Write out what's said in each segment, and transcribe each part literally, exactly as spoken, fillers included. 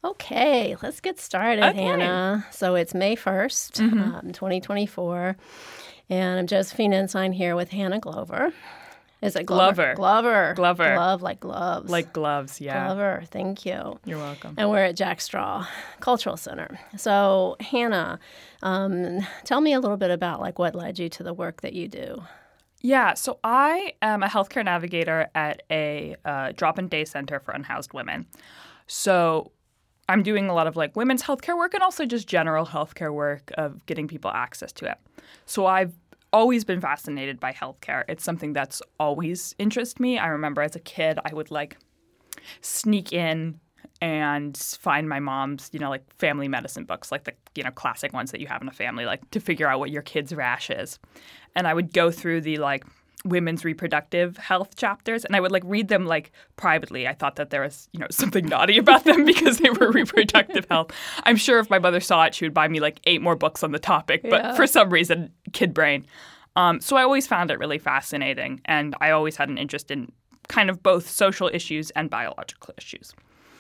Okay, let's get started, Okay. Hannah. So it's May first, Mhm. um, twenty twenty-four, and I'm Josephine Ensign here with Hannah Glover. Is it Glover? Glover. Glover. Glover. Glove like gloves. Like gloves, yeah. Glover, thank you. You're welcome. And we're at Jack Straw Cultural Center. So, Hannah, um, tell me a little bit about like what led you to the work that you do. Yeah, so I am a healthcare navigator at a uh, drop-in day center for unhoused women. So I'm doing a lot of like women's healthcare work and also just general healthcare work of getting people access to it. So I've always been fascinated by healthcare. It's something that's always interested me. I remember as a kid, I would like sneak in and find my mom's, you know, like family medicine books, like the, you know, classic ones that you have in a family, like to figure out what your kid's rash is. And I would go through the like women's reproductive health chapters and I would like read them like privately. I thought that there was, you know, something naughty about them because they were reproductive health. I'm sure if my mother saw it, she would buy me like eight more books on the topic. But Yeah. for some reason, kid brain. Um, so I always found it really fascinating. And I always had an interest in kind of both social issues and biological issues.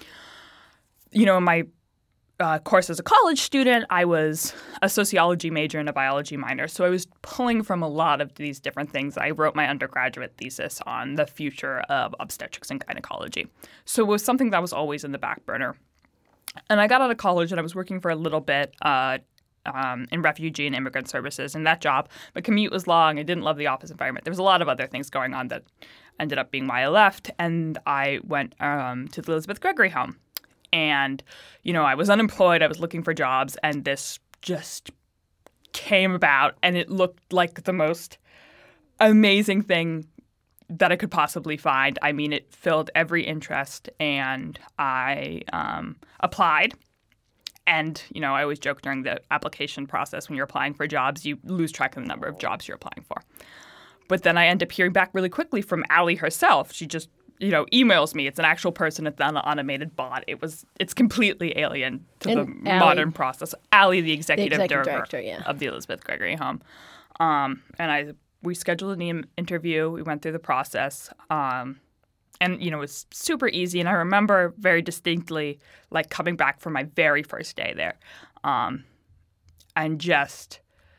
You know, in my uh, course as a college student, I was a sociology major and a biology minor. So I was pulling from a lot of these different things. I wrote my undergraduate thesis on the future of obstetrics and gynecology. So it was something that was always in the back burner. And I got out of college and I was working for a little bit uh, um, in refugee and immigrant services. And that job, my commute was long. I didn't love the office environment. There was a lot of other things going on that ended up being why I left. And I went um, to the Elizabeth Gregory Home. And, you know, I was unemployed. I was looking for jobs. And this just came about. And it looked like the most amazing thing that I could possibly find. I mean, it filled every interest. And I um, applied. And, you know, I always joke during the application process when you're applying for jobs, you lose track of the number of jobs you're applying for. But then I end up hearing back really quickly from Allie herself. She just, you know, emails me. It's an actual person. It's not an automated bot. It was, it's completely alien to And the Allie- modern process. Allie, the executive, The executive director, director, yeah. of the Elizabeth Gregory Home. Um, and I, we scheduled an e- interview. We went through the process. Um, and, you know, it was super easy. And I remember very distinctly, like, coming back from my very first day there. Um, and just,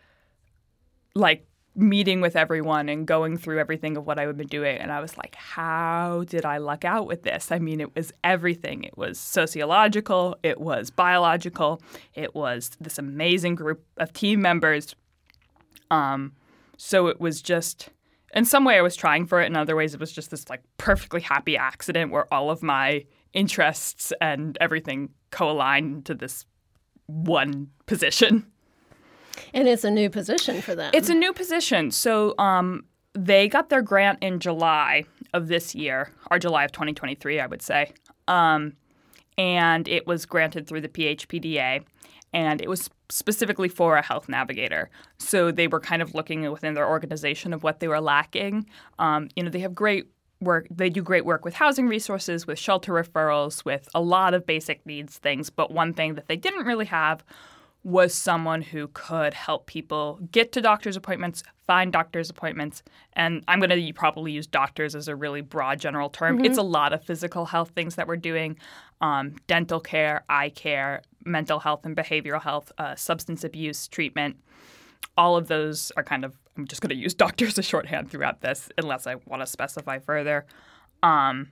like, meeting with everyone and going through everything of what I had been doing. And I was like, how did I luck out with this? I mean, it was everything. It was sociological. It was biological. It was this amazing group of team members. Um, so it was just, in some way I was trying for it. In other ways, it was just this like perfectly happy accident where all of my interests and everything co-aligned to this one position. And it's a new position for them. It's a new position. So um, they got their grant in July of this year, or July of twenty twenty-three, I would say. Um, and it was granted through the P H P D A. And it was specifically for a health navigator. So they were kind of looking within their organization of what they were lacking. Um, you know, they have great work. They do great work with housing resources, with shelter referrals, with a lot of basic needs things. But one thing that they didn't really have was someone who could help people get to doctor's appointments, find doctor's appointments. And I'm going to probably use doctors as a really broad general term. Mm-hmm. It's a lot of physical health things that we're doing, um, dental care, eye care, mental health and behavioral health, uh, substance abuse treatment. All of those are kind of, I'm just going to use doctors as shorthand throughout this unless I want to specify further. Um,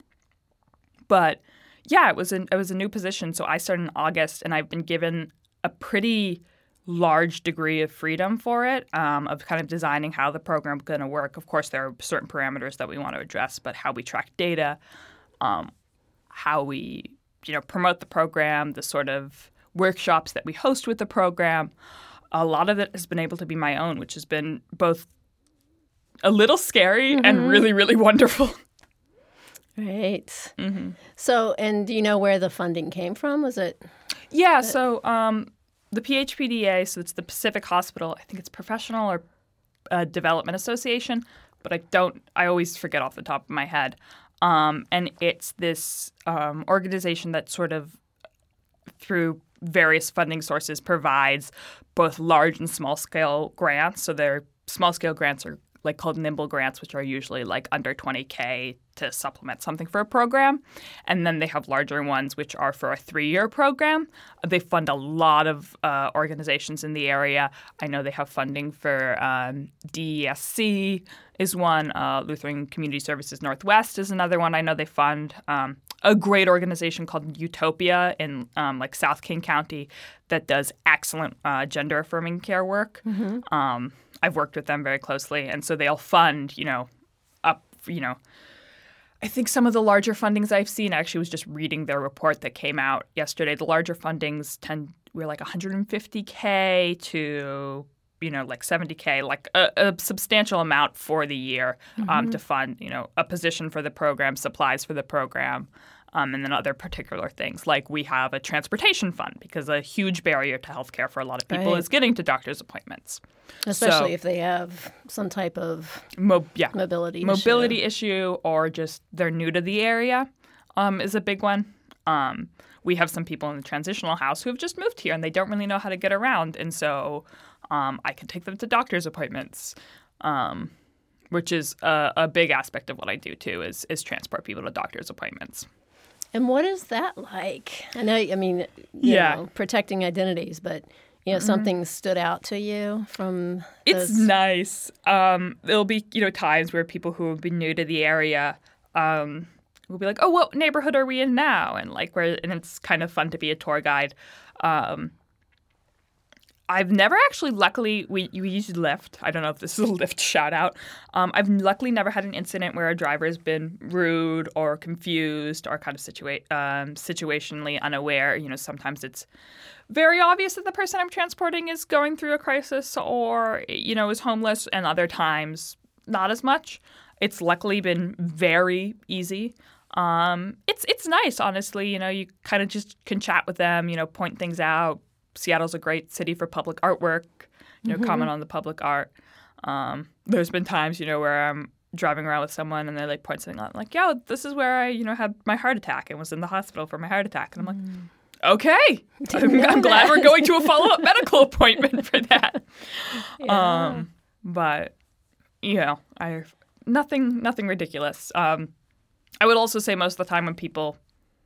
but yeah, it was, an, it was a new position. So I started in August and I've been given a pretty large degree of freedom for it, um, of kind of designing how the program is going to work. Of course, there are certain parameters that we want to address, but how we track data, um, how we, you know, promote the program, the sort of workshops that we host with the program. A lot of it has been able to be my own, which has been both a little scary Mm-hmm. and really, really wonderful. Right. Mm-hmm. So, and do you know where the funding came from? Was it? Yeah, so um, the P H P D A, so it's the Pacific Hospital, I think it's Professional or uh, Development Association, but I don't, I always forget off the top of my head. Um, and it's this um, organization that sort of, through various funding sources, provides both large and small-scale grants. So their small-scale grants are like called Nimble grants, which are usually like under twenty K to supplement something for a program. And then they have larger ones, which are for a three-year program. They fund a lot of uh, organizations in the area. I know they have funding for um, D E S C is one. Uh, Lutheran Community Services Northwest is another one I know they fund. Um, a great organization called Utopia in um, like South King County that does excellent uh, gender-affirming care work. Mm-hmm. Um, I've worked with them very closely, and so they'll fund, you know, up, you know, I think some of the larger fundings I've seen, I actually was just reading their report that came out yesterday. The larger fundings tend, we're like one hundred fifty K to, you know, like seventy K, like a, a substantial amount for the year um, mm-hmm. to fund, you know, a position for the program, supplies for the program, um, and then other particular things. Like we have a transportation fund because a huge barrier to healthcare for a lot of people right. is getting to doctor's appointments. Especially so, if they have some type of mo- yeah. mobility mobility issue. issue or just they're new to the area um, is a big one. Um, we have some people in the transitional house who have just moved here and they don't really know how to get around. And so um, I can take them to doctor's appointments, um, which is a, a big aspect of what I do too is, is transport people to doctor's appointments. And what is that like? I know, I mean, you yeah. know, protecting identities, but you know, mm-hmm. something stood out to you from It's those... nice. Um, there'll be, you know, times where people who have been new to the area um, will be like, oh, what neighborhood are we in now? And like, where, and it's kind of fun to be a tour guide. Um, I've never actually, luckily, we, we use Lyft. I don't know if this is a Lyft shout out. Um, I've luckily never had an incident where a driver's been rude or confused or kind of situa- um, situationally unaware. You know, sometimes it's very obvious that the person I'm transporting is going through a crisis or, you know, is homeless, and other times not as much. It's luckily been very easy. Um, it's it's nice, honestly. You know, you kind of just can chat with them, you know, point things out. Seattle's a great city for public artwork, you know, mm-hmm. comment on the public art. Um, there's been times, you know, where I'm driving around with someone and they like point something out, like, yeah, this is where I, you know, had my heart attack and was in the hospital for my heart attack. And I'm like, mm. okay, I'm, I'm glad we're going to a follow-up medical appointment for that. Yeah. Um, but, you know, I nothing, nothing ridiculous. Um, I would also say most of the time when people,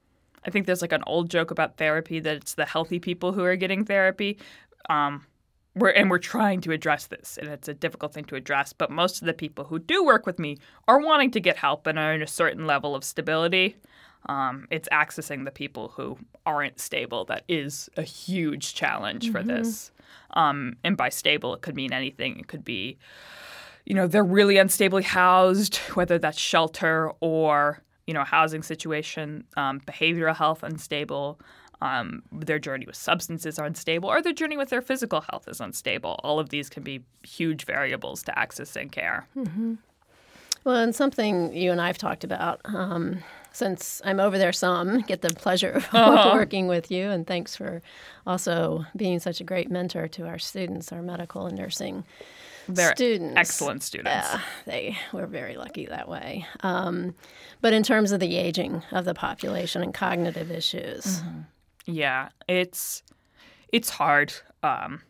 I think there's like an old joke about therapy that it's the healthy people who are getting therapy. Um, we're, and we're trying to address this, and it's a difficult thing to address. But most of the people who do work with me are wanting to get help and are in a certain level of stability. Um, it's accessing the people who aren't stable that is a huge challenge mm-hmm. for this. Um, and by stable, it could mean anything. It could be, you know, they're really unstably housed, whether that's shelter or, you know, housing situation, um, behavioral health unstable, um, their journey with substances are unstable, or their journey with their physical health is unstable. All of these can be huge variables to accessing care. Mm-hmm. Well, and something you and I have talked about, um, since I'm over there some, get the pleasure of uh-huh. working with you, and thanks for also being such a great mentor to our students, our medical and nursing They're students. Excellent students. Yeah, they we're very lucky that way. Um, but in terms of the aging of the population and cognitive issues, mm-hmm. yeah, it's it's hard. Um,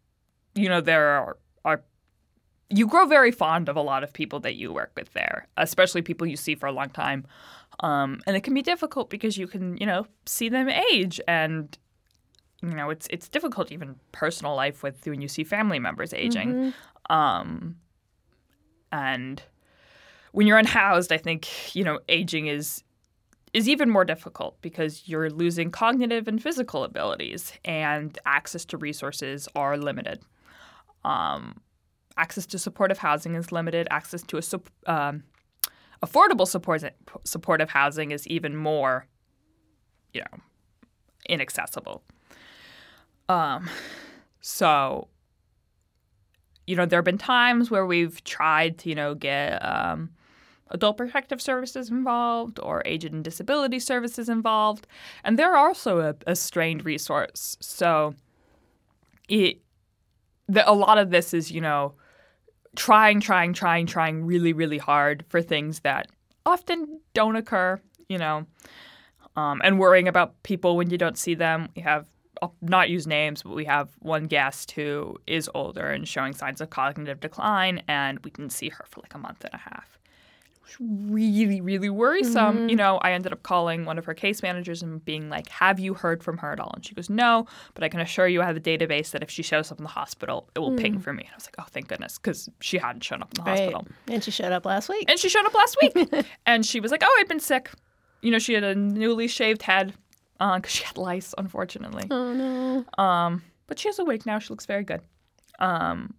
you know, there are, are you grow very fond of a lot of people that you work with there, especially people you see for a long time, um, and it can be difficult because you can, you know, see them age, and you know, it's it's difficult even personal life with when you see family members aging. Mm-hmm. Um, and when you're unhoused, I think, you know, aging is is even more difficult because you're losing cognitive and physical abilities, and access to resources are limited. Um, access to supportive housing is limited. Access to a um, affordable support, supportive housing is even more, you know, inaccessible. Um, so. You know, there have been times where we've tried to, you know, get um, adult protective services involved or aged and disability services involved. And they're also a, a strained resource. So it, the, a lot of this is, you know, trying, trying, trying, trying really, really hard for things that often don't occur, you know, um, and worrying about people when you don't see them. We have I'll not use names, but we have one guest who is older and showing signs of cognitive decline, and we didn't see her for like a month and a half. It was really, really worrisome. Mm-hmm. You know, I ended up calling one of her case managers and being like, have you heard from her at all? And she goes, no, but I can assure you I have a database that if she shows up in the hospital, it will mm. ping for me. And I was like, oh, thank goodness, because she hadn't shown up in the right. hospital. And she showed up last week. And she showed up last week. And she was like, oh, I've been sick. You know, she had a newly shaved head because uh, she had lice, unfortunately. Oh, no. Um, but she's awake now. She looks very good. Um,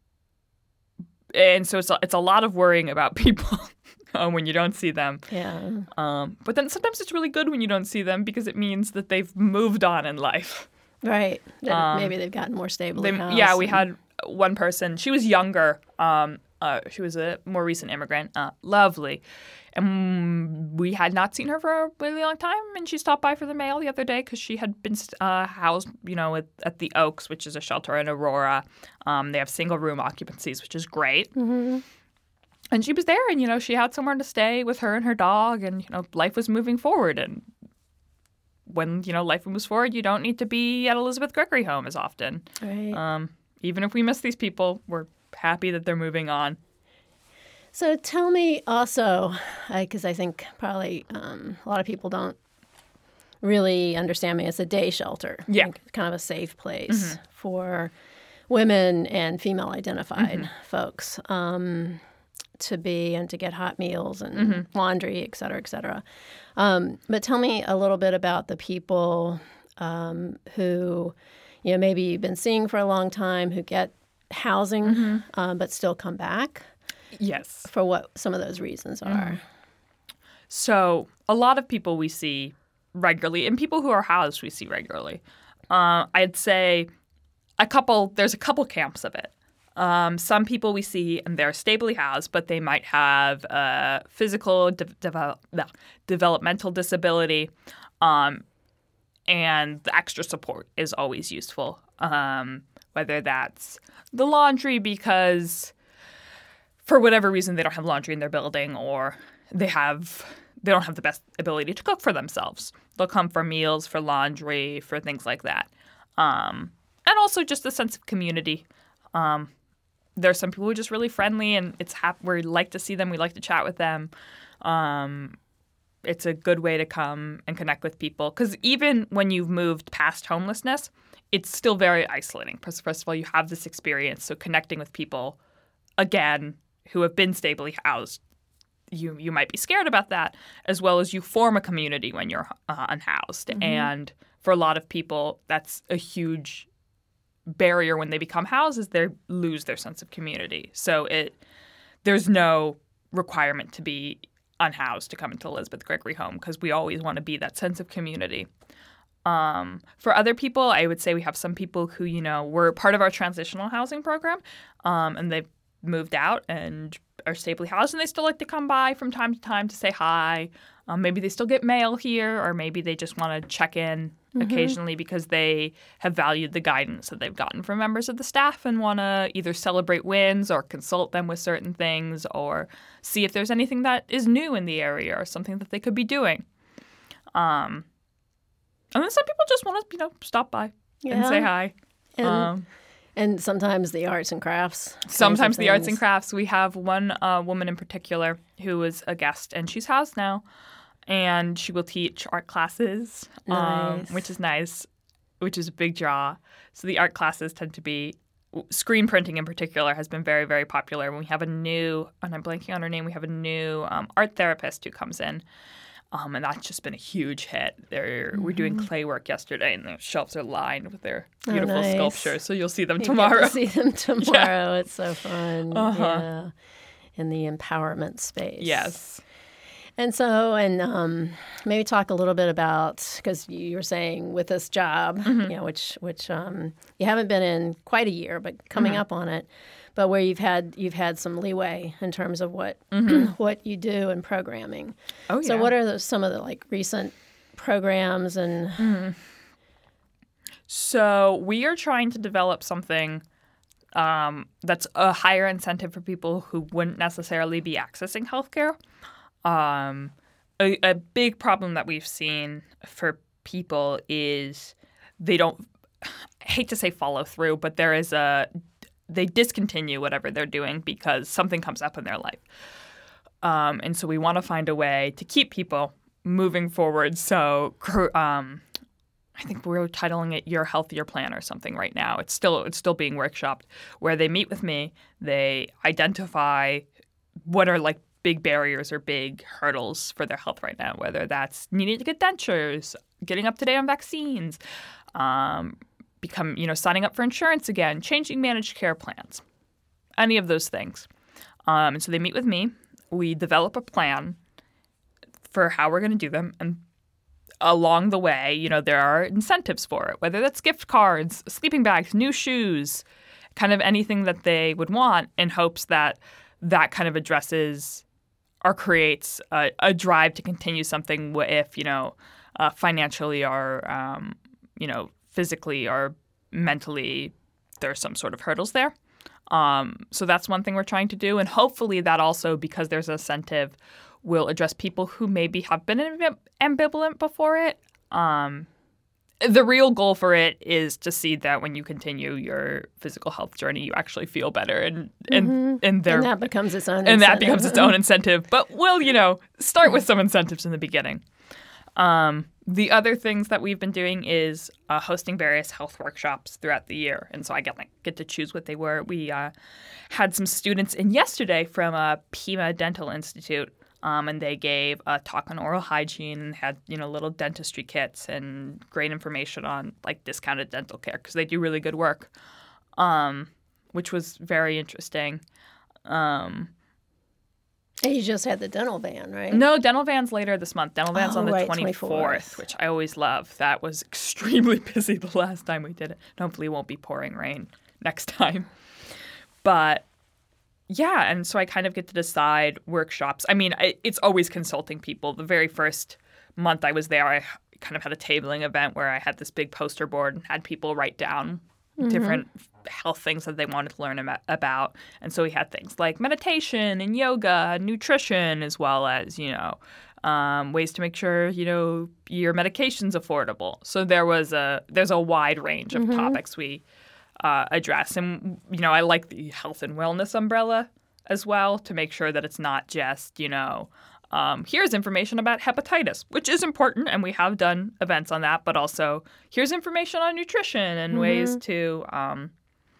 and so it's a, it's a lot of worrying about people uh, when you don't see them. Yeah. Um, but then sometimes it's really good when you don't see them because it means that they've moved on in life. Right. Um, Maybe they've gotten more stable. They, yeah, we had one person. She was younger. Um, uh, she was a more recent immigrant. Uh, lovely. And we had not seen her for a really long time, and she stopped by for the mail the other day because she had been uh, housed, you know, at, at the Oaks, which is a shelter in Aurora. Um, they have single-room occupancies, which is great. Mm-hmm. And she was there, and, you know, she had somewhere to stay with her and her dog, and, you know, life was moving forward. And when, you know, life moves forward, you don't need to be at Elizabeth Gregory Home as often. Right. Um, even if we miss these people, we're happy that they're moving on. So tell me also, because I think probably um, a lot of people don't really understand me as a day shelter. Yeah. Like kind of a safe place mm-hmm. for women and female-identified mm-hmm. folks um, to be and to get hot meals and mm-hmm. laundry, et cetera, et cetera. Um, but tell me a little bit about the people um, who, you know, maybe you've been seeing for a long time who get housing mm-hmm. um, but still come back. Yes. For what some of those reasons are. Mm. So a lot of people we see regularly, and people who are housed we see regularly. Uh, I'd say a couple, there's a couple camps of it. Um, some people we see, and they're stably housed, but they might have a physical, de- develop, no, developmental disability, um, and the extra support is always useful, um, whether that's the laundry because for whatever reason they don't have laundry in their building, or they have they don't have the best ability to cook for themselves. They'll come for meals, for laundry, for things like that. Um, and also just a sense of community. Um, there are some people who are just really friendly, and it's hap- we like to see them. We like to chat with them. Um, it's a good way to come and connect with people. Because even when you've moved past homelessness, it's still very isolating. First, first of all, you have this experience. So connecting with people, again, who have been stably housed, you you might be scared about that, as well as you form a community when you're uh, unhoused. Mm-hmm. And for a lot of people, that's a huge barrier when they become housed, is they lose their sense of community. So it there's no requirement to be unhoused to come into Elizabeth Gregory Home, because we always want to be that sense of community. Um, for other people, I would say we have some people who, you know, were part of our transitional housing program, um, and they've moved out and are stably housed, and they still like to come by from time to time to say hi. Um, maybe they still get mail here, or maybe they just want to check in mm-hmm. occasionally because they have valued the guidance that they've gotten from members of the staff and want to either celebrate wins or consult them with certain things or see if there's anything that is new in the area or something that they could be doing. Um, and then some people just want to, you know, stop by yeah. and say hi. And- um, And sometimes the arts and crafts. Sometimes the arts and crafts. We have one uh, woman in particular who is a guest, and she's housed now. And she will teach art classes, nice. um, which is nice, which is a big draw. So the art classes tend to be, screen printing in particular has been very, very popular. When we have a new, and I'm blanking on her name, we have a new um, art therapist who comes in. Um, and that's just been a huge hit. They're, mm-hmm. We're doing clay work yesterday, and the shelves are lined with their beautiful oh, nice. sculptures. So you'll see them you tomorrow. Get to see them tomorrow. Yeah. It's so fun. Uh-huh. Yeah. In the empowerment space. Yes. And so, and um, maybe talk a little bit about, because you were saying with this job, mm-hmm. you know, which which um, you haven't been in quite a year, but coming mm-hmm. up on it, but where you've had you've had some leeway in terms of what mm-hmm. what you do in programming. Oh yeah. So what are the, some of the like recent programs and? Mm. So we are trying to develop something um, that's a higher incentive for people who wouldn't necessarily be accessing healthcare. Um, a, a big problem that we've seen for people is they don't, I hate to say follow through, but there is a, they discontinue whatever they're doing because something comes up in their life. Um, and so we want to find a way to keep people moving forward. So um, I think we're titling it Your Healthier Plan or something right now. It's still it's still being workshopped, where they meet with me. They identify what are like big barriers or big hurdles for their health right now, whether that's needing to get dentures, getting up to date on vaccines, um, become you know signing up for insurance again, changing managed care plans, any of those things. Um, and so they meet with me. We develop a plan for how we're going to do them, and along the way, you know, there are incentives for it, whether that's gift cards, sleeping bags, new shoes, kind of anything that they would want, in hopes that that kind of addresses or creates a, a drive to continue something if, you know, uh, financially or, um, you know, physically or mentally there's some sort of hurdles there. Um, so that's one thing we're trying to do. And hopefully that also, because there's an incentive, will address people who maybe have been ambivalent before it. Um, the real goal for it is to see that when you continue your physical health journey, you actually feel better, and and mm-hmm. and, there, and that becomes its own and incentive. that becomes its own incentive. But we'll you know start with some incentives in the beginning. Um, the other things that we've been doing is uh, hosting various health workshops throughout the year, and so I get like, get to choose what they were. We uh, had some students in yesterday from uh, Pima Dental Institute. Um, and they gave a talk on oral hygiene and had, you know, little dentistry kits and great information on, like, discounted dental care because they do really good work, um, which was very interesting. Um, and you just had the dental van, right? No, dental van's later this month. Dental van's oh, on the right, twenty-fourth, twenty-fourth, which I always love. That was extremely busy the last time we did it. And hopefully it won't be pouring rain next time. But... yeah, and so I kind of get to decide workshops. I mean, I, it's always consulting people. The very first month I was there, I kind of had a tabling event where I had this big poster board and had people write down mm-hmm. different health things that they wanted to learn about. And so we had things like meditation and yoga, nutrition, as well as, you know, um, ways to make sure, you know, your medication's affordable. So there was a there's a wide range of mm-hmm. topics we Uh, address. And, you know, I like the health and wellness umbrella as well, to make sure that it's not just, you know, um, here's information about hepatitis, which is important, and we have done events on that, but also here's information on nutrition and mm-hmm. ways to, um,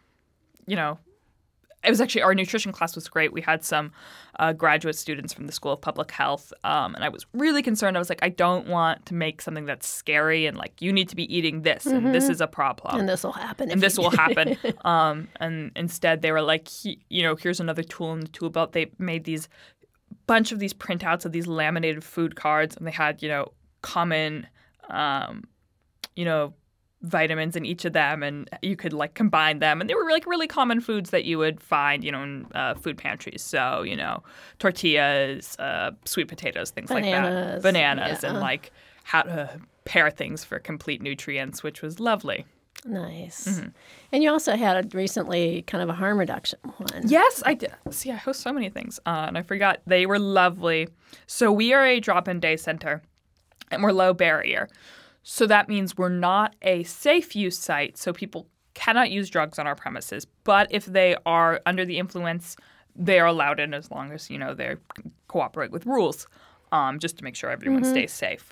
you know, it was actually, our nutrition class was great. We had some uh, graduate students from the School of Public Health, um, and I was really concerned. I was like, I don't want to make something that's scary and like, you need to be eating this, mm-hmm. and this is a problem. And this will happen. And this will happen. um, and instead, they were like, he, you know, here's another tool in the tool belt. They made these bunch of these printouts of these laminated food cards, and they had, you know, common, um, you know, vitamins in each of them, and you could like combine them, and they were like really common foods that you would find, you know, in uh, food pantries. So, you know, tortillas, uh, sweet potatoes, things Bananas. like that, bananas, yeah. and like how to pair things for complete nutrients, which was lovely. Nice. Mm-hmm. And you also had a recently kind of a harm reduction one. Yes, I did. See, I host so many things, uh, and I forgot they were lovely. So we are a drop-in day center, and we're low barrier. So that means we're not a safe use site, so people cannot use drugs on our premises. But if they are under the influence, they are allowed in as long as, you know, they cooperate with rules, um, just to make sure everyone mm-hmm. stays safe.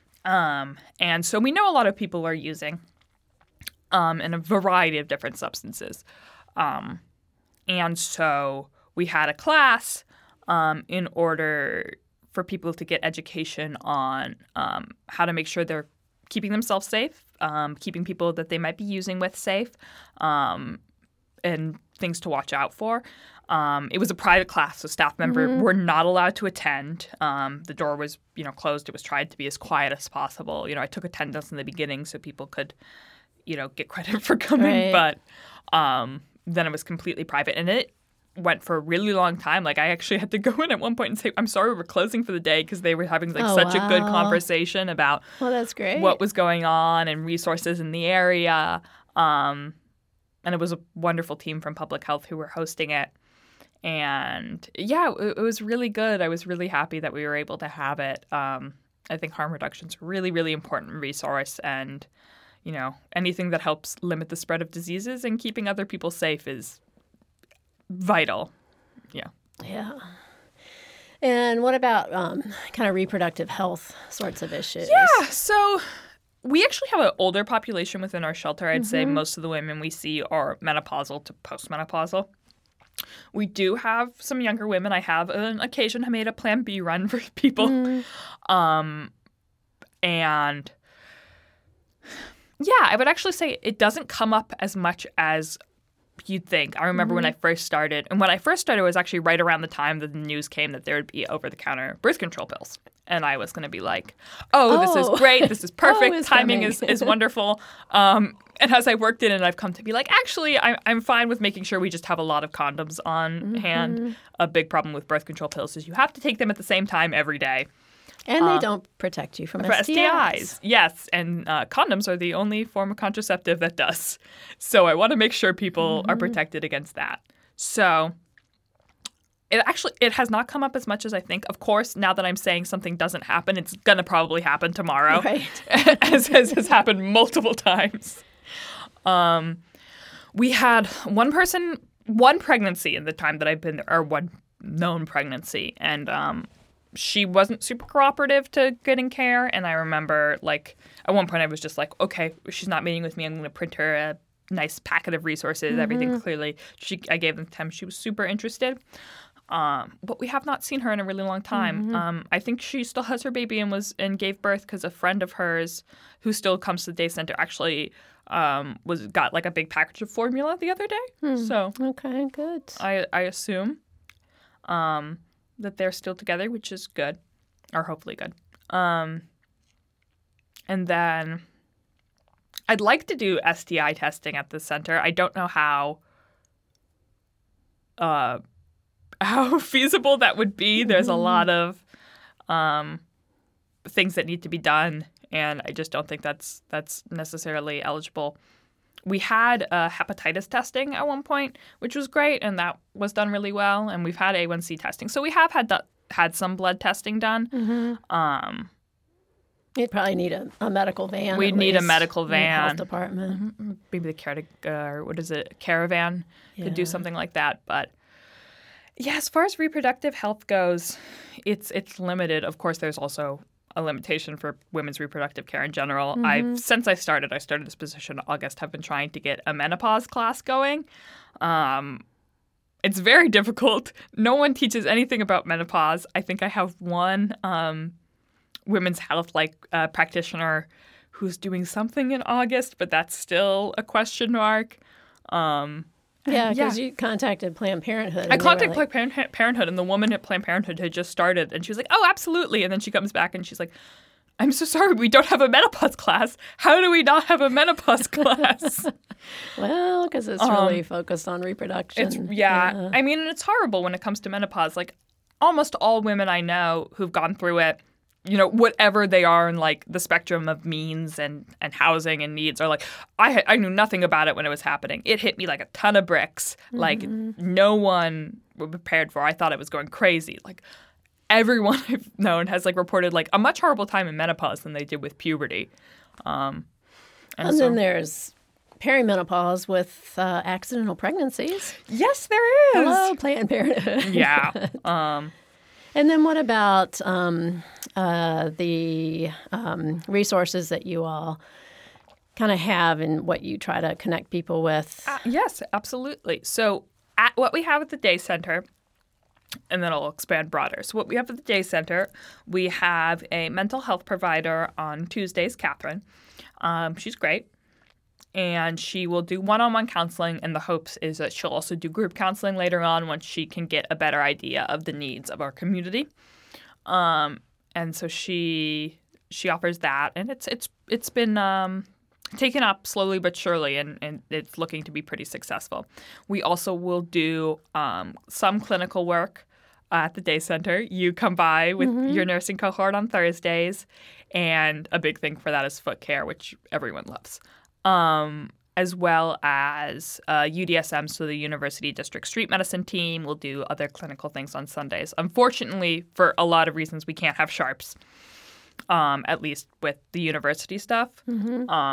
Um, and so we know a lot of people are using um, in a variety of different substances. Um, and so we had a class um, in order for people to get education on um, how to make sure they're keeping themselves safe, um, keeping people that they might be using with safe, um, and things to watch out for. Um, it was a private class, so staff members mm-hmm. were not allowed to attend. Um, the door was, you know, closed. It was tried to be as quiet as possible. You know, I took attendance in the beginning so people could, you know, get credit for coming, right. but um, then it was completely private, and it went for a really long time. Like, I actually had to go in at one point and say, I'm sorry, we're closing for the day, because they were having like oh, such wow. a good conversation about well, that's great. what was going on and resources in the area. Um, and it was a wonderful team from Public Health who were hosting it. And yeah, it, it was really good. I was really happy that we were able to have it. Um, I think harm reduction is a really, really important resource. And, you know, anything that helps limit the spread of diseases and keeping other people safe is vital. Yeah. Yeah. And what about um, kind of reproductive health sorts of issues? Yeah. So we actually have an older population within our shelter. I'd mm-hmm. say most of the women we see are menopausal to postmenopausal. We do have some younger women. I have on occasion made a Plan B run for people. Mm. Um, and yeah, I would actually say it doesn't come up as much as you'd think. I remember mm-hmm. when I first started, and when I first started, it was actually right around the time that the news came that there would be over-the-counter birth control pills. And I was going to be like, oh, oh, this is great. This is perfect. oh, Timing is, is wonderful. Um, and as I worked in it, I've come to be like, actually, I, I'm fine with making sure we just have a lot of condoms on mm-hmm. hand. A big problem with birth control pills is you have to take them at the same time every day. And they uh, don't protect you from for S T Is. S T Is. Yes, and uh, condoms are the only form of contraceptive that does. So I want to make sure people mm-hmm. are protected against that. So it actually it has not come up as much as I think. Of course, now that I'm saying something doesn't happen, it's going to probably happen tomorrow, right. as, as has happened multiple times. Um, we had one person, one pregnancy in the time that I've been there, or one known pregnancy, and um, she wasn't super cooperative to getting care. And I remember, like, at one point I was just like, okay, she's not meeting with me. I'm going to print her a nice packet of resources, mm-hmm. everything clearly. She, I gave them time. She was super interested. Um, but we have not seen her in a really long time. Mm-hmm. Um, I think she still has her baby and was and gave birth because a friend of hers who still comes to the day center actually um, was got like a big package of formula the other day. Hmm. So okay, good. I, I assume um, that they're still together, which is good, or hopefully good. Um, and then I'd like to do S T I testing at the center. I don't know how uh, how feasible that would be. There's a lot of um, things that need to be done, and I just don't think that's that's necessarily eligible. We had uh, hepatitis testing at one point, which was great, and that was done really well. And we've had A one C testing, so we have had th- had some blood testing done. Mm-hmm. Um, You'd probably need a, a medical van. We'd need a medical van. Health department. Mm-hmm. Maybe the car- uh, what is it? Caravan yeah. could do something like that. But yeah, as far as reproductive health goes, it's it's limited. Of course, there's also a limitation for women's reproductive care in general. Mm-hmm. I've since I started, I started this position in August, have been trying to get a menopause class going. Um, it's very difficult. No one teaches anything about menopause. I think I have one um, women's health like uh, practitioner who's doing something in August, but that's still a question mark. Um, Yeah, because yeah. you contacted Planned Parenthood. I contacted like... Planned Parenthood, and the woman at Planned Parenthood had just started, and she was like, oh, absolutely. And then she comes back, and she's like, I'm so sorry, we don't have a menopause class. How do we not have a menopause class? Well, because it's um, really focused on reproduction. It's, yeah. yeah. I mean, and it's horrible when it comes to menopause. Like, almost all women I know who've gone through it, you know, whatever they are in, like, the spectrum of means and, and housing and needs are like, I I knew nothing about it when it was happening. It hit me like a ton of bricks. Mm-hmm. Like, no one was prepared for. I thought it was going crazy. Like, everyone I've known has, like, reported, like, a much horrible time in menopause than they did with puberty. Um, and and so, then there's perimenopause with uh, accidental pregnancies. Yes, there is. Hello, Planned Parenthood. Yeah. Um And then what about um, uh, the um, resources that you all kind of have and what you try to connect people with? Uh, yes, absolutely. So at what we have at the day center, and then I'll expand broader. So what we have at the day center, we have a mental health provider on Tuesdays, Catherine. Um, she's great. And she will do one-on-one counseling, and the hopes is that she'll also do group counseling later on once she can get a better idea of the needs of our community. Um, and so she she offers that, and it's it's it's been um, taken up slowly but surely, and, and it's looking to be pretty successful. We also will do um, some clinical work at the day center. You come by with mm-hmm. your nursing cohort on Thursdays, and a big thing for that is foot care, which everyone loves. Um, as well as uh, U D S M, so the University District Street Medicine team will do other clinical things on Sundays. Unfortunately, for a lot of reasons, we can't have sharps, um, at least with the university stuff. Mm-hmm. Um,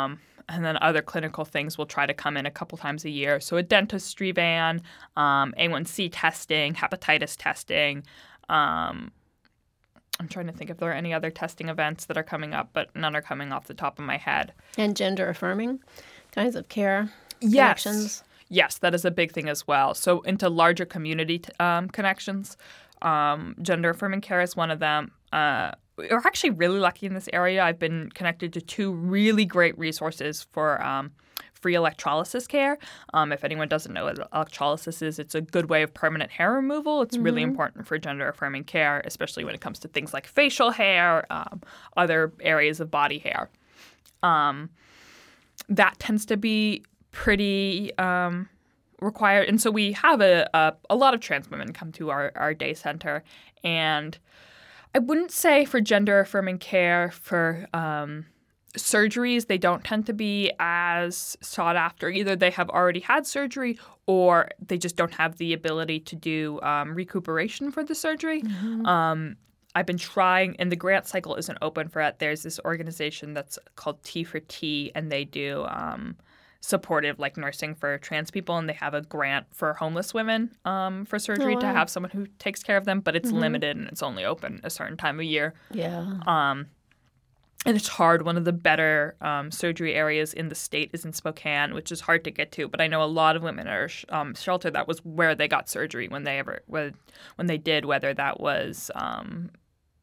and then other clinical things will try to come in a couple times a year. So a dentistry van, um, A one C testing, hepatitis testing. Um, I'm trying to think if there are any other testing events that are coming up, but none are coming off the top of my head. And gender-affirming kinds of care Yes. connections. Yes, that is a big thing as well. So into larger community t- um, connections, um, gender-affirming care is one of them. Uh, we're actually really lucky in this area. I've been connected to two really great resources for um, free electrolysis care. Um, if anyone doesn't know what electrolysis is, it's a good way of permanent hair removal. It's mm-hmm. really important for gender-affirming care, especially when it comes to things like facial hair, um, other areas of body hair. Um, that tends to be pretty um, required. And so we have a, a, a lot of trans women come to our, our day center. And I wouldn't say for gender-affirming care, for um, surgeries, they don't tend to be as sought after. Either they have already had surgery or they just don't have the ability to do um, recuperation for the surgery. Mm-hmm. Um, I've been trying, and the grant cycle isn't open for it. There's this organization that's called T for T, and they do um, supportive like nursing for trans people, and they have a grant for homeless women um, for surgery oh, wow. to have someone who takes care of them, but it's mm-hmm. limited and it's only open a certain time of year. Yeah. Um, and it's hard. One of the better um, surgery areas in the state is in Spokane, which is hard to get to. But I know a lot of women are um, sheltered. That was where they got surgery when they ever when, when they did, whether that was um,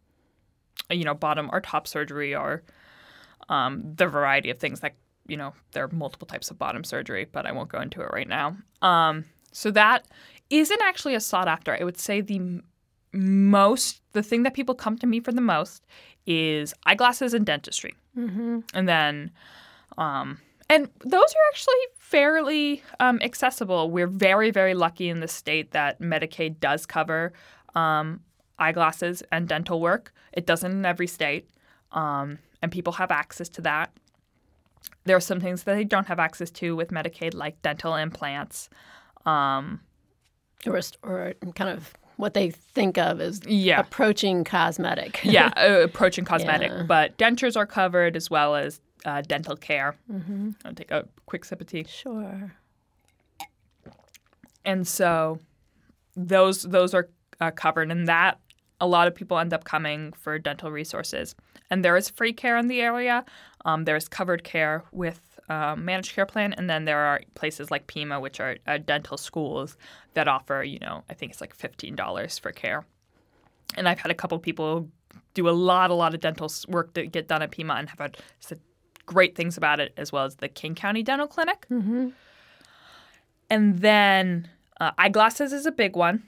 you know bottom or top surgery or um, the variety of things that. You know, there are multiple types of bottom surgery, but I won't go into it right now. Um, so that isn't actually a sought after. I would say the m- most, the thing that people come to me for the most is eyeglasses and dentistry. Mm-hmm. And then, um, and those are actually fairly um, accessible. We're very, very lucky in the state that Medicaid does cover um, eyeglasses and dental work. It doesn't in every state, um, and people have access to that. There are some things that they don't have access to with Medicaid, like dental implants. Um, or, or kind of what they think of as yeah. approaching cosmetic. yeah, uh, approaching cosmetic. Yeah. But dentures are covered as well as uh, dental care. Mm-hmm. I'll take a quick sip of tea. Sure. And so those those are uh, covered, and that a lot of people end up coming for dental resources. And there is free care in the area. Um, there's covered care with um, managed care plan. And then there are places like Pima, which are uh, dental schools that offer, you know, I think it's like fifteen dollars for care. And I've had a couple people do a lot, a lot of dental work to get done at Pima and have had said great things about it, as well as the King County Dental Clinic. Mm-hmm. And then uh, eyeglasses is a big one.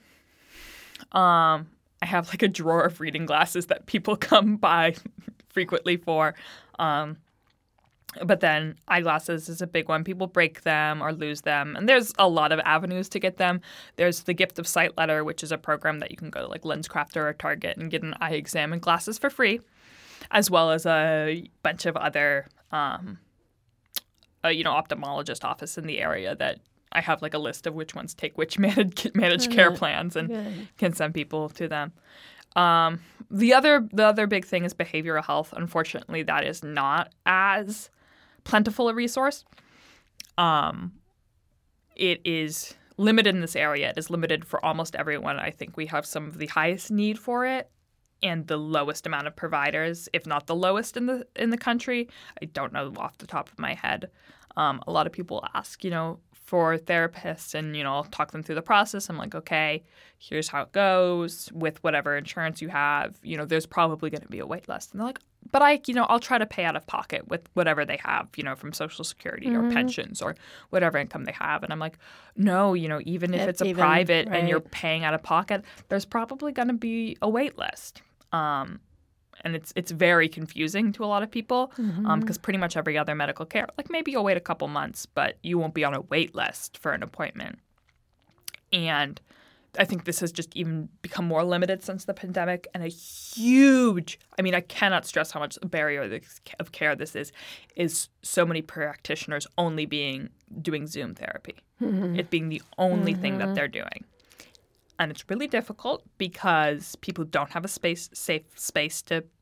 Um, I have like a drawer of reading glasses that people come by frequently for. Um, but then eyeglasses is a big one. People break them or lose them. And there's a lot of avenues to get them. There's the Gift of Sight Letter, which is a program that you can go to like LensCrafters or Target and get an eye exam and glasses for free, as well as a bunch of other, um, uh, you know, ophthalmologist office in the area that I have like a list of which ones take which managed, managed care plans and Good. Can send people to them. Um, the other the other big thing is behavioral health. Unfortunately, that is not as plentiful a resource. Um, it is limited in this area. It is limited for almost everyone. I think we have some of the highest need for it and the lowest amount of providers, if not the lowest in the in the country. I don't know off the top of my head. Um, a lot of people ask, you know, for therapists, and, you know, I'll talk them through the process. I'm like, okay, here's how it goes with whatever insurance you have. You know, there's probably going to be a wait list. And they're like, but I, you know, I'll try to pay out of pocket with whatever they have, you know, from Social Security mm-hmm. or pensions or whatever income they have. And I'm like, no, you know, even if it's, it's a even, private right. and you're paying out of pocket, there's probably going to be a wait list. Um, And it's it's very confusing to a lot of people because mm-hmm. um, pretty much every other medical care, like maybe you'll wait a couple months, but you won't be on a wait list for an appointment. And I think this has just even become more limited since the pandemic. And a huge, I mean, I cannot stress how much a barrier of care this is, is so many practitioners only being doing Zoom therapy. Mm-hmm. It being the only mm-hmm. thing that they're doing. And it's really difficult because people don't have a space, safe space to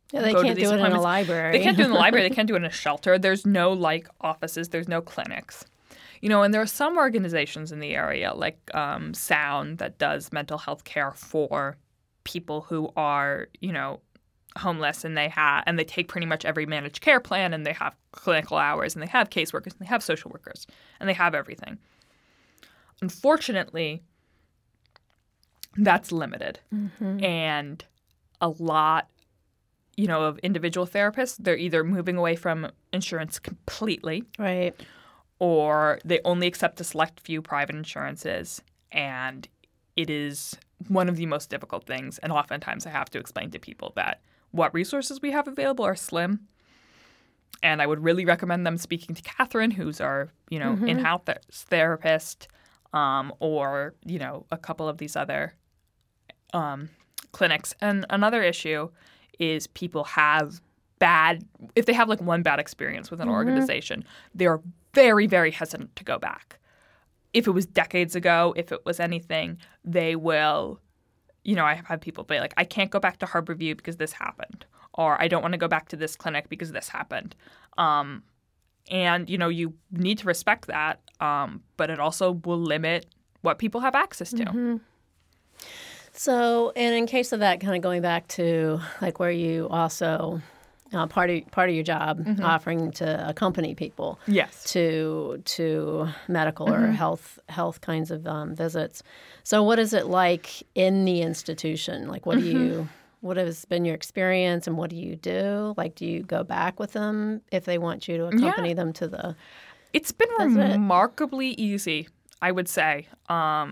Yeah, they go to can't these do it in a appointments. library. They can't do it in the library. They can't do it in a shelter. There's no like offices. There's no clinics. You know, and there are some organizations in the area like um, Sound that does mental health care for people who are, you know, homeless, and they have and they take pretty much every managed care plan, and they have clinical hours, and they have caseworkers, and they have social workers, and they have everything. Unfortunately, that's limited, mm-hmm. and a lot, you know, of individual therapists, they're either moving away from insurance completely, right, or they only accept a select few private insurances, and it is one of the most difficult things. And oftentimes I have to explain to people that what resources we have available are slim, and I would really recommend them speaking to Catherine, who's our, you know, mm-hmm. in-house th- therapist, um, or, you know, a couple of these other um, clinics. And another issue is people have bad, if they have like one bad experience with an mm-hmm. organization, they're very, very hesitant to go back. If it was decades ago, if it was anything, they will, you know, I've had people be like, I can't go back to Harborview because this happened, or I don't want to go back to this clinic because this happened. Um, and, you know, you need to respect that, um, but it also will limit what people have access to. Mm-hmm. So, and in case of that, kind of going back to like where you also uh, part of part of your job mm-hmm. offering to accompany people, yes, to to medical mm-hmm. or health health kinds of um, visits. So, what is it like in the institution? Like, what mm-hmm. do you what has been your experience, and what do you do? Like, do you go back with them if they want you to accompany yeah. them to the? It's been visit? remarkably easy, I would say. Um,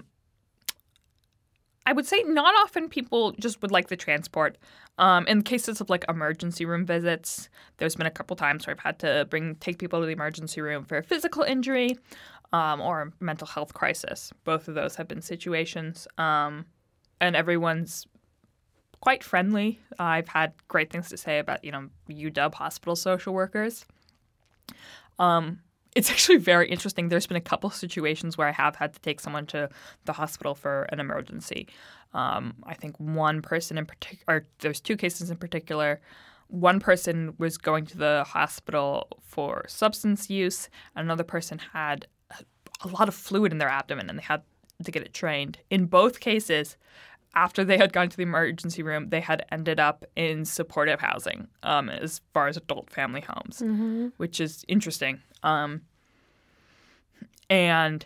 I would say not often people just would like the transport. Um, in cases of like emergency room visits, there's been a couple times where I've had to bring take people to the emergency room for a physical injury um, or a mental health crisis. Both of those have been situations, um, and everyone's quite friendly. Uh, I've had great things to say about, you know, U W hospital social workers. Um, It's actually very interesting. There's been a couple situations where I have had to take someone to the hospital for an emergency. Um, I think one person in particular, or there's two cases in particular. One person was going to the hospital for substance use, and another person had a lot of fluid in their abdomen, and they had to get it drained. In both cases, after they had gone to the emergency room, they had ended up in supportive housing um, as far as adult family homes, mm-hmm. which is interesting. Um, and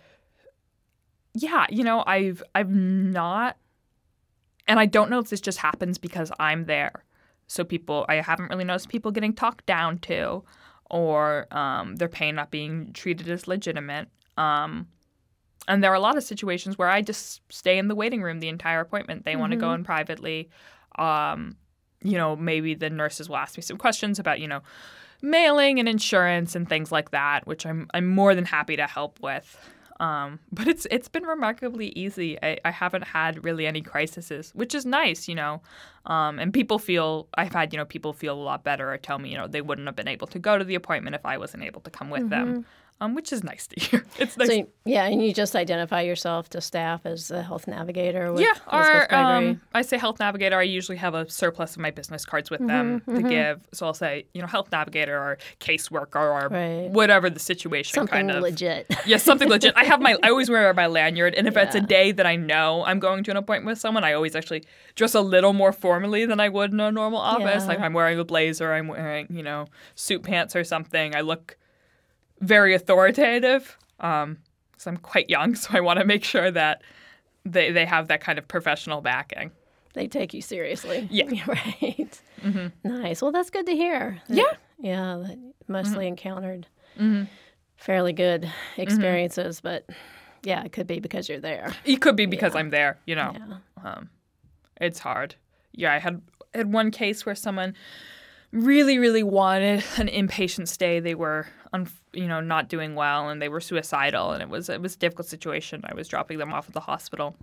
yeah, you know, I've I've not, and I don't know if this just happens because I'm there. So people, I haven't really noticed people getting talked down to, or um, their pain not being treated as legitimate. Um, and there are a lot of situations where I just stay in the waiting room the entire appointment. They mm-hmm. want to go in privately. Um, you know, maybe the nurses will ask me some questions about, you know, mailing and insurance and things like that, which I'm I'm more than happy to help with. Um, but it's it's been remarkably easy. I, I haven't had really any crises, which is nice, you know. Um, and people feel I've had, you know, people feel a lot better or tell me, you know, they wouldn't have been able to go to the appointment if I wasn't able to come with mm-hmm. them. Um, which is nice to hear. It's nice. So, yeah, and you just identify yourself to staff as a health navigator with yeah, Elizabeth or um, I say health navigator. I usually have a surplus of my business cards with mm-hmm, them to mm-hmm. give. So I'll say, you know, health navigator or caseworker or right. whatever the situation. Something kind of legit. Yeah, something legit. I have my. I always wear my lanyard, and if yeah. it's a day that I know I'm going to an appointment with someone, I always actually dress a little more formally than I would in a normal office. Yeah. Like I'm wearing a blazer, I'm wearing, you know, suit pants or something. I look very authoritative. Um, so I'm quite young, so I want to make sure that they they have that kind of professional backing. They take you seriously. Yeah. Right. Mm-hmm. Nice. Well, that's good to hear. Yeah. Yeah, that you mostly mm-hmm. encountered mm-hmm. fairly good experiences, mm-hmm. but yeah, it could be because you're there. It could be because yeah. I'm there, you know. Yeah. Um, it's hard. Yeah, I had had one case where someone really, really wanted an inpatient stay. They were, un- you know, not doing well, and they were suicidal, and it was it was a difficult situation. I was dropping them off at the hospital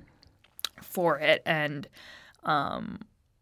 for it, and um,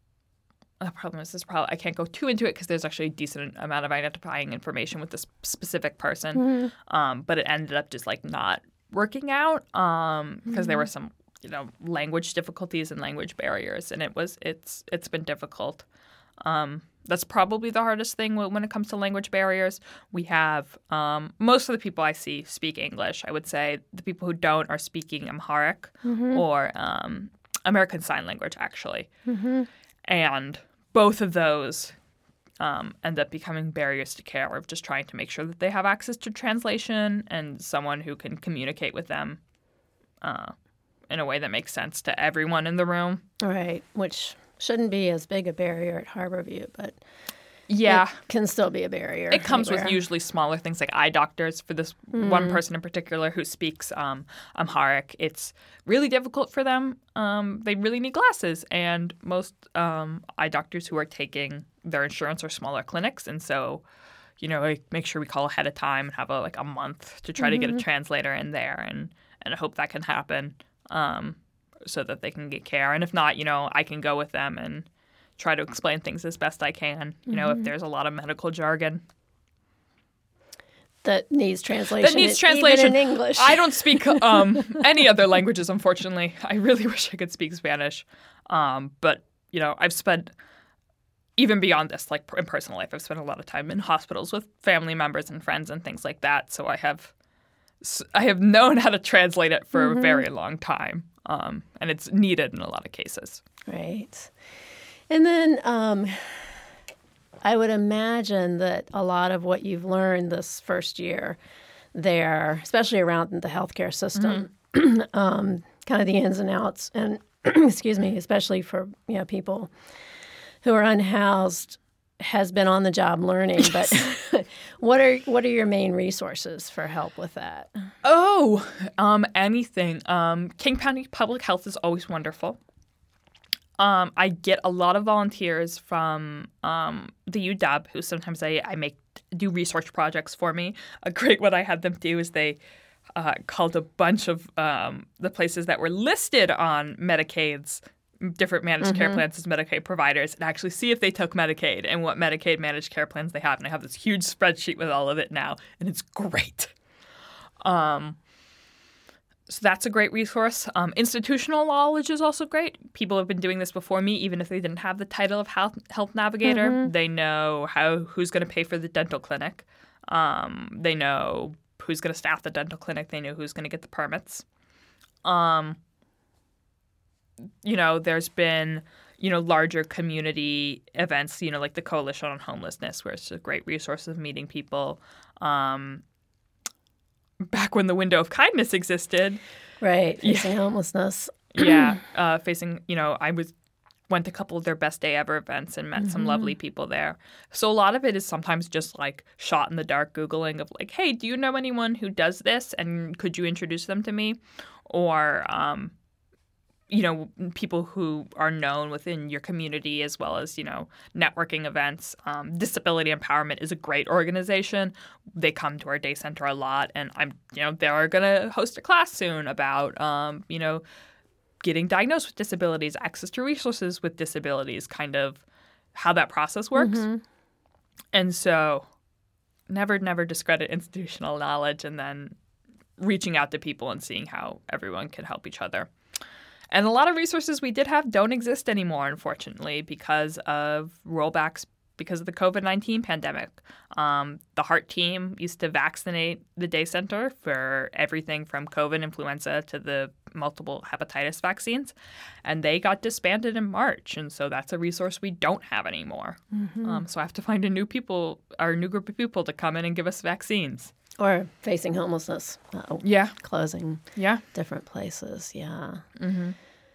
the problem is this probably I can't go too into it because there's actually a decent amount of identifying information with this specific person, mm-hmm. um, but it ended up just like not working out um, because mm-hmm. there were some, you know, language difficulties and language barriers, and it was it's it's been difficult. Um, That's probably the hardest thing when it comes to language barriers. We have um, most of the people I see speak English. I would say the people who don't are speaking Amharic mm-hmm. or um, American Sign Language, actually. Mm-hmm. And both of those um, end up becoming barriers to care of just trying to make sure that they have access to translation and someone who can communicate with them uh, in a way that makes sense to everyone in the room. Right, which shouldn't be as big a barrier at Harborview, but yeah, it can still be a barrier. It comes anywhere. with usually smaller things like eye doctors. For this mm. one person in particular who speaks um, Amharic, it's really difficult for them. Um, they really need glasses, and most um, eye doctors who are taking their insurance are smaller clinics, and so you know, I make sure we call ahead of time and have a, like a month to try mm-hmm. to get a translator in there, and and I hope that can happen. Um, so that they can get care. And if not, you know, I can go with them and try to explain things as best I can, you mm-hmm. know, if there's a lot of medical jargon. That needs translation. That needs translation. Even in English. I don't speak um, any other languages, unfortunately. I really wish I could speak Spanish. Um, but, you know, I've spent, even beyond this, like in personal life, I've spent a lot of time in hospitals with family members and friends and things like that. So I have, I have known how to translate it for mm-hmm. a very long time. Um, and it's needed in a lot of cases. Right. And then um, I would imagine that a lot of what you've learned this first year there, especially around the healthcare system, mm-hmm. um, kind of the ins and outs, and excuse me, especially for you know people who are unhoused, has been on the job learning. But what are what are your main resources for help with that? Oh, um, anything. Um, King County Public Health is always wonderful. Um, I get a lot of volunteers from um, the U W who sometimes I, I make do research projects for me. A great one I had them do is they uh, called a bunch of um, the places that were listed on Medicaid's different managed mm-hmm. care plans as Medicaid providers and actually see if they took Medicaid and what Medicaid managed care plans they have. And I have this huge spreadsheet with all of it now, and it's great. Um, so that's a great resource. Um, institutional knowledge is also great. People have been doing this before me, even if they didn't have the title of health, health navigator. Mm-hmm. They know how who's going to pay for the dental clinic. Um, they know who's going to staff the dental clinic. They know who's going to get the permits. Um, you know, there's been, you know, larger community events, you know, like the Coalition on Homelessness, where it's a great resource of meeting people. Um, back when the window of kindness existed. Right, facing yeah. homelessness. yeah, uh, facing, you know, I was went to a couple of their best day ever events and met mm-hmm. some lovely people there. So a lot of it is sometimes just like shot in the dark Googling of like, hey, do you know anyone who does this? And could you introduce them to me? Or, um, you know, people who are known within your community as well as, you know, networking events. Um, Disability Empowerment is a great organization. They come to our day center a lot, and I'm, you know, they're going to host a class soon about, um, you know, getting diagnosed with disabilities, access to resources with disabilities, kind of how that process works. Mm-hmm. And so never, never discredit institutional knowledge, and then reaching out to people and seeing how everyone can help each other. And a lot of resources we did have don't exist anymore, unfortunately, because of rollbacks because of the covid nineteen pandemic. Um, the HEART team used to vaccinate the day center for everything from COVID, influenza, to the multiple hepatitis vaccines, and they got disbanded in March. And so that's a resource we don't have anymore. Mm-hmm. Um, so I have to find a new people, or a new group of people to come in and give us vaccines. Or facing homelessness. Uh-oh. Yeah. Closing. Yeah. Different places. Yeah. Mm-hmm.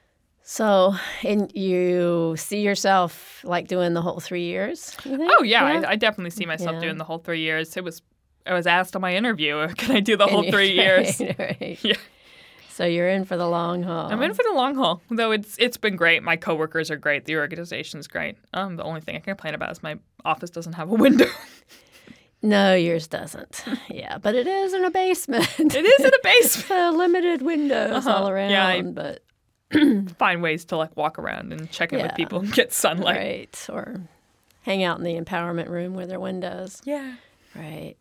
So, and you see yourself like doing the whole three years? You think? Oh yeah, yeah. I, I definitely see myself yeah. doing the whole three years. It was, I was asked on my interview, can I do the whole three years? Right, right. Yeah. So you're in for the long haul. I'm in for the long haul. Though it's it's been great. My coworkers are great. The organization's great. Um, the only thing I complain about is my office doesn't have a window. No, yours doesn't. Yeah, but it is in a basement. It is in a basement. So limited windows uh-huh. all around, yeah, I but find ways to like walk around and check in yeah. with people and get sunlight. Right, or hang out in the empowerment room where there are windows. Yeah. Right.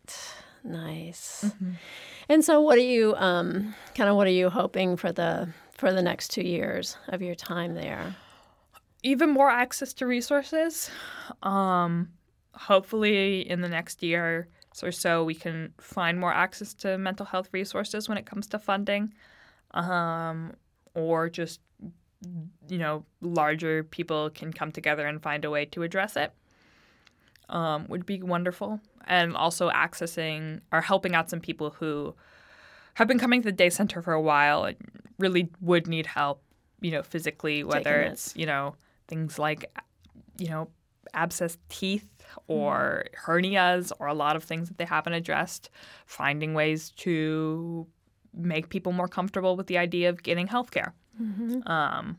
Nice. Mm-hmm. And so, what are you um, kind of what are you hoping for the for the next two years of your time there? even more access to resources. Um, hopefully in the next year or so, we can find more access to mental health resources when it comes to funding, um, or just, you know, larger people can come together and find a way to address it. Um, would be wonderful. And also accessing or helping out some people who have been coming to the day center for a while and really would need help, you know, physically, whether Taking it's, you know, things like, you know, abscessed teeth or mm. hernias or a lot of things that they haven't addressed, finding ways to make people more comfortable with the idea of getting health care. Mm-hmm. Um,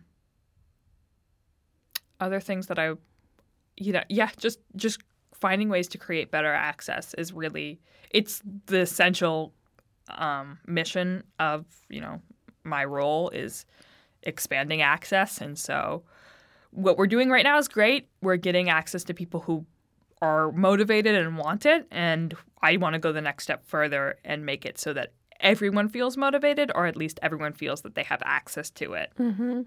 other things that I, you know, yeah, just just finding ways to create better access is really, it's the essential um, mission of, you know, my role is expanding access. And so what we're doing right now is great. We're getting access to people who are motivated and want it. And I want to go the next step further and make it so that everyone feels motivated, or at least everyone feels that they have access to it. Mm-hmm.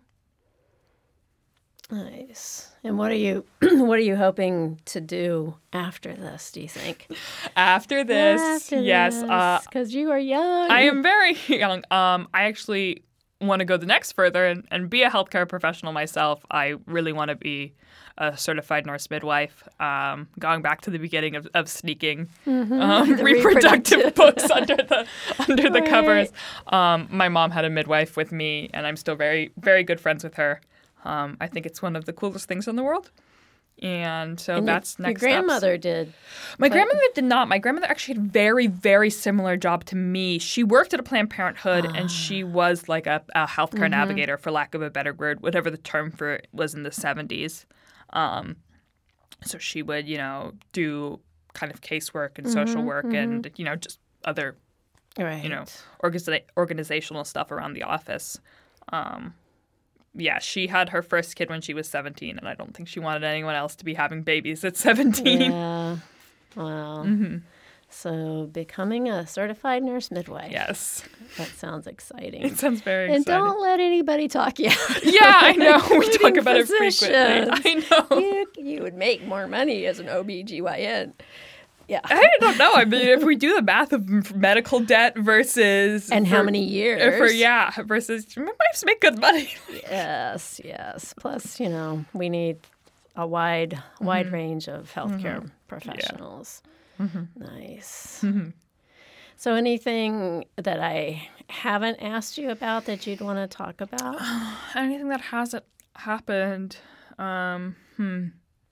Nice. And what are you what are you hoping to do after this, do you think? After this, after yes. Because uh, you are young. I am very young. Um, I actually want to go the next further and, and be a healthcare professional myself. I really want to be a certified nurse midwife, um, going back to the beginning of, of sneaking mm-hmm. um, reproductive, reproductive books under the under the right. covers. Um, my mom had a midwife with me, and I'm still very, very good friends with her. Um, I think it's one of the coolest things in the world. And so and that's your, next Your grandmother steps. did. My grandmother did not. My grandmother actually had a very, very similar job to me. She worked at a Planned Parenthood, ah. and she was like a, a healthcare mm-hmm. navigator, for lack of a better word, whatever the term for it was in the seventies. Um, so she would, you know, do kind of casework and mm-hmm, social work mm-hmm. and, you know, just other, right. you know, organiza- organizational stuff around the office. Um Yeah, she had her first kid when she was seventeen, and I don't think she wanted anyone else to be having babies at seventeen. Yeah. Wow. Mm-hmm. So becoming a certified nurse midwife. Yes. That sounds exciting. It sounds very and exciting. And don't let anybody talk you out. Yeah, I know. We talk about physicians. It frequently. I know. You, you would make more money as an O B G Y N. Yeah. I don't know. I mean, if we do the math of medical debt versus... And for, how many years. For, yeah, versus... Midwives make good money. Yes, yes. Plus, you know, we need a wide, wide mm-hmm. range of healthcare mm-hmm. professionals. Yeah. Mm-hmm. Nice. Mm-hmm. So anything that I haven't asked you about that you'd want to talk about? Anything that hasn't happened? Um, hmm.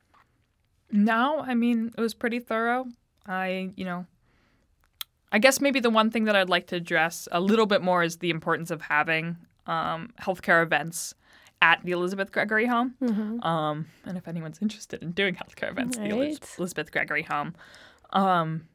No, I mean, it was pretty thorough. I, you know, I guess maybe the one thing that I'd like to address a little bit more is the importance of having um, healthcare events at the Elizabeth Gregory Home. Mm-hmm. Um, and if anyone's interested in doing healthcare events right. at the Elizabeth Gregory Home. Um,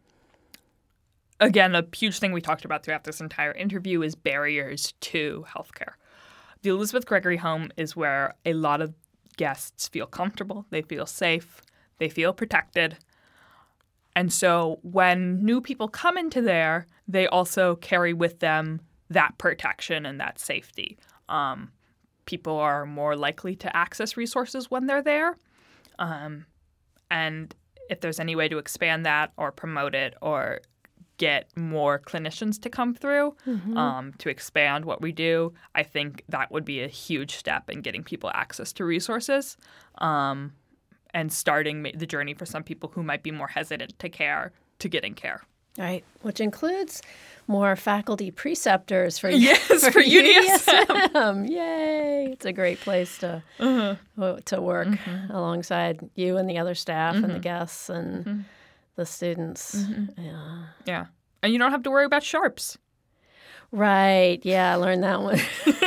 again, a huge thing we talked about throughout this entire interview is barriers to healthcare. The Elizabeth Gregory Home is where a lot of guests feel comfortable, they feel safe, they feel protected. And so when new people come into there, they also carry with them that protection and that safety. Um, people are more likely to access resources when they're there. Um, and if there's any way to expand that or promote it or get more clinicians to come through mm-hmm. um, to expand what we do, I think that would be a huge step in getting people access to resources. Um and starting the journey for some people who might be more hesitant to care, to getting care. Right, which includes more faculty preceptors for, yes, for, for U D S M. U D S M. Yay! It's a great place to uh-huh. to work mm-hmm. alongside you and the other staff mm-hmm. and the guests and mm-hmm. the students. Mm-hmm. Yeah. Yeah. And you don't have to worry about sharps. Right. Yeah, I learned that one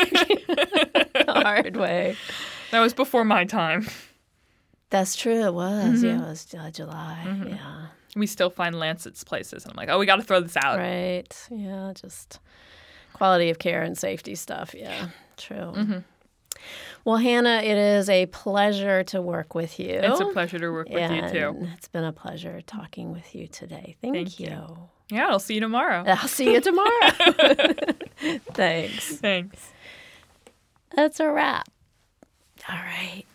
the hard way. That was before my time. That's true. It was. Mm-hmm. Yeah, it was uh, July. Mm-hmm. Yeah. We still find Lancets places. And I'm like, oh, we got to throw this out. Right. Yeah, just quality of care and safety stuff. Yeah, true. Mm-hmm. Well, Hannah, it is a pleasure to work with you. It's a pleasure to work with and you, too. It's been a pleasure talking with you today. Thank, Thank you. you. Yeah, I'll see you tomorrow. I'll see you tomorrow. Thanks. Thanks. That's a wrap. All right.